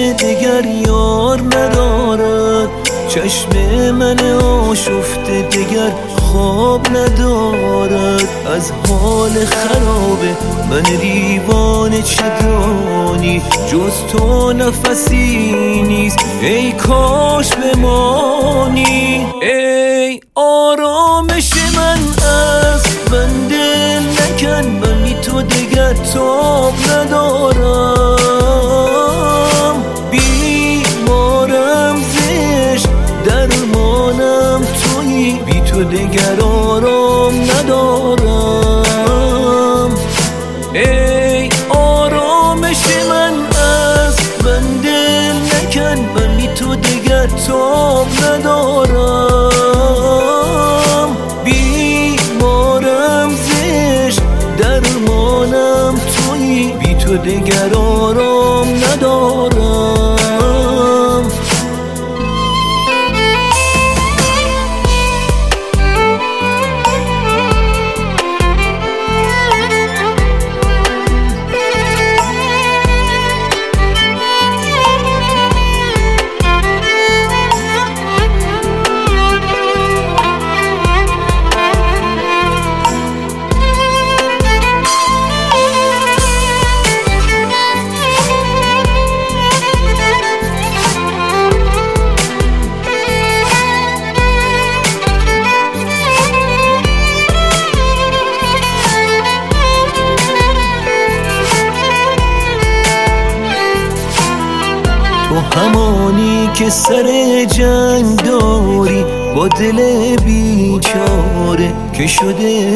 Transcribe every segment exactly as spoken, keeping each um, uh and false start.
دگر یار ندارد، چشم من آشفته دگر خواب ندارد. از حال خرابه من دیوانه چه دانی، جز تو نفسی نیست ای کاش بمانی. ای آرامش من از من دل نکن، من بی تو دگر تاب ندارم. بیمارم زشت درمانم تویی، بی تو دگر آرام ندارم. ای آرامش من از من دل نکن، من بی تو دگر تاب ندارم. بیمارم زشت درمانم تویی، بی تو دگر آرام ندارم. تو همانی که سر جنگ داری با دل بیچاره که شده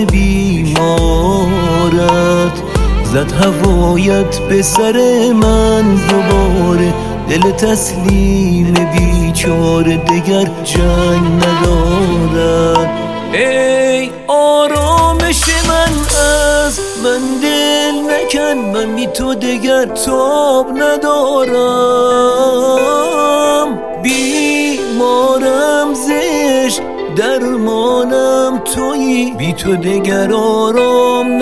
بیمارت. زد هوایت به سر من دوباره، دل تسلیم بیچاره دگر جنگ ندارد. ای آرامش من از من دل نکن، من بی تو دگر تاب ندارم. بیمارم زشت درمانم تویی، بی تو دگر آرام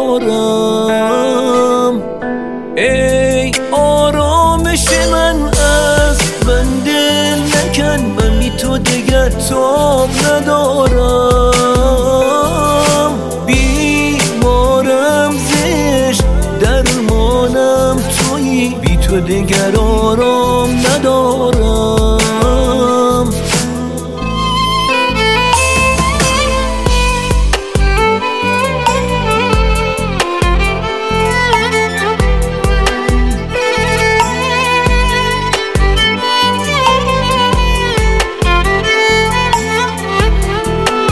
ندارم. ای آرامش من از من دل نکن، من بی تو دگر تاب ندارم. بیمارم زشت درمانم تویی، بی تو دگر آرام ندارم.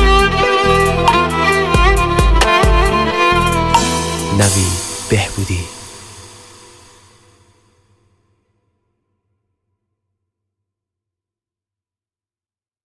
نوید بهبودی.